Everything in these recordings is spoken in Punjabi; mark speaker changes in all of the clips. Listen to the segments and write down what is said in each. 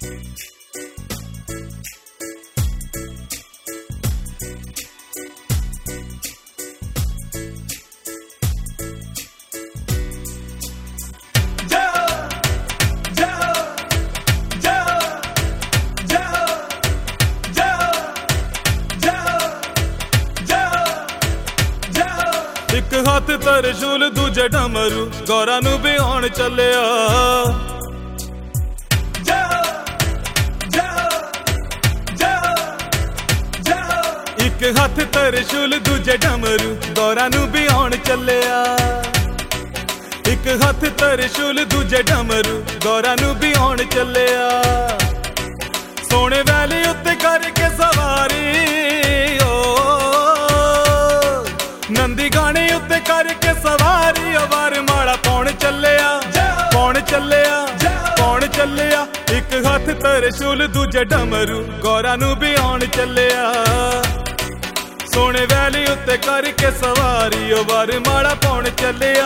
Speaker 1: ਇੱਕ ਹੱਥ ਤਰਸ਼ੂਲ ਦੂਜੇ ਡਮਰੂ ਗੌਰਾਂ ਨੂੰ ਵਿਆਉਣ ਚੱਲਿਆ। ਇੱਕ ਹੱਥ ਤਰਸ਼ੂਲ ਦੂਜੇ ਡਮਰੂ ਗੌਰਾਂ ਨੂੰ ਵਿਆਉਣ ਚੱਲਿਆ। ਇੱਕ ਹੱਥ ਤਰਸ਼ੂਲ ਦੂਜੇ ਡਮਰੂ ਗੌਰਾਂ ਨੂੰ ਵਿਆਉਣ ਚੱਲਿਆ। ਸੋਹਣੇ ਵੈਲੀ ਉੱਤੇ ਕਰਕੇ ਸਵਾਰੀ ਨੰਦੀ ਗਾਣੇ ਉੱਤੇ ਕਰਕੇ ਸਵਾਰੀ ਵਾਰ ਮਾਲਾ ਪਾਉਣ ਚੱਲਿਆ। ਪਾਉਣ ਚੱਲਿਆ ਪਾਉਣ ਚੱਲਿਆ। ਇੱਕ ਹੱਥ ਤਰਸ਼ੂਲ ਦੂਜੇ ਡਮਰੂ ਗੌਰਾਂ ਨੂੰ ਵਿਆਉਣ ਚੱਲਿਆ। ਸੋਹਣੇ ਵੈਲੀ ਉੱਤੇ ਕਰਕੇ ਸਵਾਰੀ ਵਾਰ ਮਾਲਾ ਪਾਉਣ ਚੱਲਿਆ।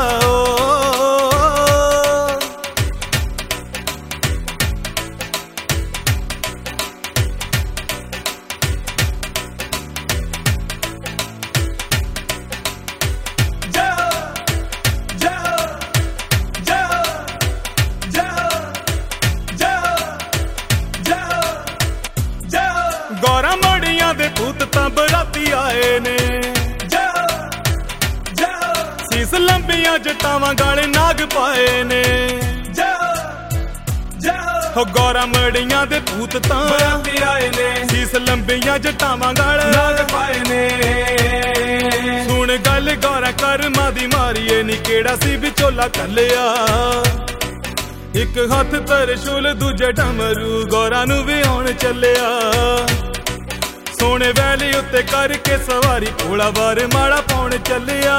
Speaker 1: ਗੌਰਾਂ ਮੜੀਆਂ ਦੇ ਭੂਤ ਤਾਂ ਬਰਾਤੀ ਆਏ ਨੇ। ਸੀਸ ਲੰਬੀਆਂ ਜਟਾਵਾਂ ਗਾਲੇ ਨਾਗ ਪਾਏ ਨੇ। ਹੋ ਗੌਰਾਂ ਮੜੀਆਂ ਦੇ ਭੂਤ ਤਾਂ ਬਰਾਤੀ ਆਏ ਨੇ। ਸੀਸ ਲੰਬੀਆਂ ਜਟਾਵਾਂ ਗਾਲੇ ਨਾਗ ਪਾਏ ਨੇ। ਸੁਣ ਗੱਲ ਗੌਰਾਂ ਕਰਮਾਂ ਦੀ ਮਾਰੀਏ ਨੀ ਕਿਹੜਾ ਸੀ ਵਿਚੋਲਾ ਕੱਲਿਆ। ਇੱਕ ਹੱਥ ਤਰਸ਼ੂਲ ਦੂਜੇ ਡਮਰੂ ਗੌਰਾਂ ਨੂੰ ਵਿਆਉਣ ਚੱਲਿਆ। ਸੋਹਣੇ ਵੈਲੀ ਉੱਤੇ ਕਰਕੇ ਸਵਾਰੀ ਭੋਲਾ ਵਾਰ ਮਾਲਾ ਪਾਉਣ ਚੱਲਿਆ।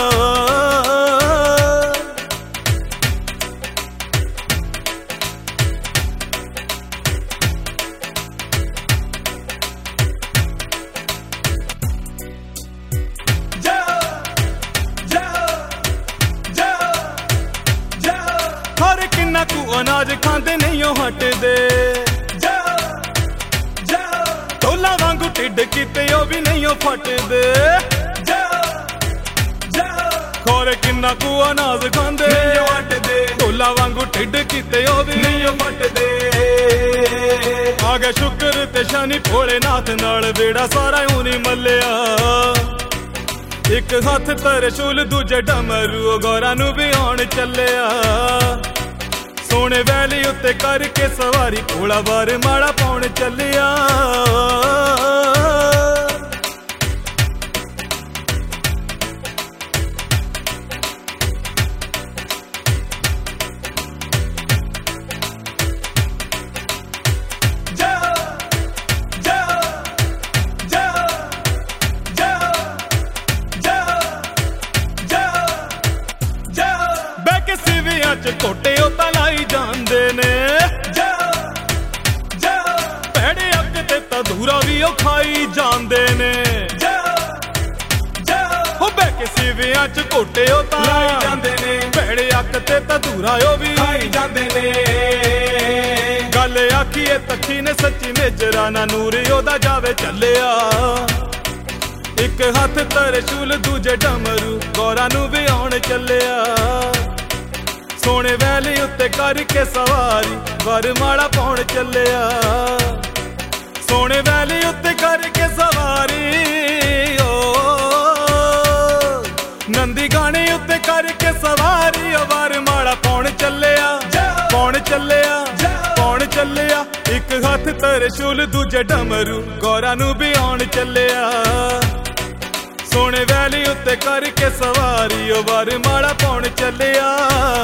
Speaker 1: ਹਰ ਕਿੰਨਾ ਕੁ ਅਨਾਜ ਖਾਂਦੇ ਨਹੀਂ ਉਹ ਹਟਦੇ। ਢੋਲਾਂ ਵਾਂਗੂ ਢਿੱਡ ਕੀਤੇ ਉਹ ਵੀ ਨਹੀਂ ਉਹ ਫਟਦੇ। ਖੋਰੇ ਕਿੰਨਾ ਕੁ ਅਨਾਜ ਖਾਂਦੇ ਨਹੀਂ ਉਹ ਹਟਦੇ। ਢੋਲਾਂ ਵਾਂਗੂ ਢਿੱਡ ਕੀਤੇ ਉਹ ਵੀ ਨਹੀਂ ਉਹ ਫਟਦੇ। ਆ ਗਿਆ ਸ਼ੁਕਰ ਤੇ ਸ਼ਨੀ ਭੋਲੇਨਾਥ ਨਾਲ ਵੇੜਾ ਸਾਰਾ ਊਨੀ ਮੱਲਿਆ। ਇੱਕ ਹੱਥ ਤਰਸ਼ੂਲ ਦੂਜੇ ਡਮਰੂ ਗੌਰਾਂ ਨੂੰ ਵਿਆਉਣ ਚੱਲਿਆ। ਸੋਹਣੇ ਵੈਲੀ ਉੱਤੇ ਕਰਕੇ ਸਵਾਰੀ ਭੋਲਾ ਵਾਰ ਮਾਲਾ ਪਾਉਣ ਚੱਲਿਆ। ਕੋਟੇ ਉਹ ਤਾਂ ਲਾਈ ਜਾਂਦੇ ਨੇ। ਭੈੜੇ ਅੱਗ ਤੇ ਤਾਂ ਧੂਰਾ ਵੀ ਉਹ ਖਾਈ ਜਾਂਦੇ ਨੇ। ਹੋ ਬਹਿ ਕੇ ਸਿਵਿਆਂ ਚ ਕੋਟੇ ਉਹ ਤਾਂ ਲਾਈ ਜਾਂਦੇ ਨੇ। ਭੈੜੇ ਅੱਗ ਤੇ ਤਾਂ ਧੂਰਾ ਉਹ ਵੀ ਖਾਈ ਜਾਂਦੇ ਨੇ। ਗੱਲ ਆਖੀਏ ਤੱਕੀ ਨੇ ਸੱਚੀ ਮੇਜਰਾ ਨਾ ਨੂਰ ਉਹਦਾ ਜਾਵੇ ਚੱਲਿਆ। ਇੱਕ ਹੱਥ ਤਰਸ਼ੂਲ ਦੂਜੇ ਡਮਰੂ ਗੌਰਾਂ ਨੂੰ ਵਿਆਉਣ ਚੱਲਿਆ। ਸੋਹਣੇ ਵੈਲੀ ਉੱਤੇ ਕਰਕੇ ਸਵਾਰੀ ਵਾਰ ਮਾਲਾ ਪਾਉਣ ਚੱਲਿਆ। ਸੋਹਣੇ ਵੈਲੀ ਉੱਤੇ ਕਰਕੇ ਸਵਾਰੀ ਨੰਦੀ ਗਾਣੇ ਉੱਤੇ ਕਰਕੇ ਸਵਾਰੀ ਵਾਰ ਮਾਲਾ ਪਾਉਣ ਚੱਲਿਆ। ਪਾਉਣ ਚੱਲਿਆ ਪਾਉਣ ਚੱਲਿਆ। ਇੱਕ ਹੱਥ ਤਰਸ਼ੂਲ ਦੂਜੇ ਡਮਰੂ ਗੌਰਾਂ ਨੂੰ ਵਿਆਉਣ ਚੱਲਿਆ। ਸੋਹਣੇ ਵੈਲੀ ਉੱਤੇ ਕਰਕੇ ਸਵਾਰੀ ਵਾਰ ਮਾਲਾ ਪਾਉਣ ਚੱਲਿਆ।